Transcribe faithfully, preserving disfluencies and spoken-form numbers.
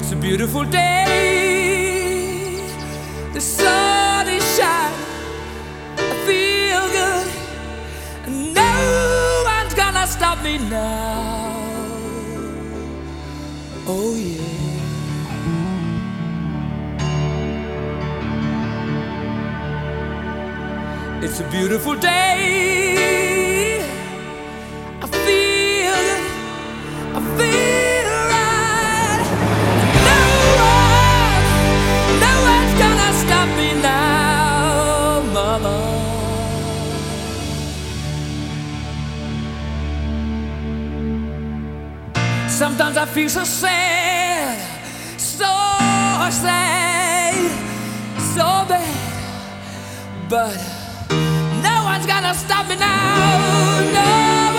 It's a beautiful day. The sun is shining. I feel good. And no one's gonna stop me now. Oh yeah. It's a beautiful day. I feel good. I feel right. No one, no one's gonna stop me now, mama. Sometimes I feel so sad, so sad, so bad, but no one's gonna stop me now, no.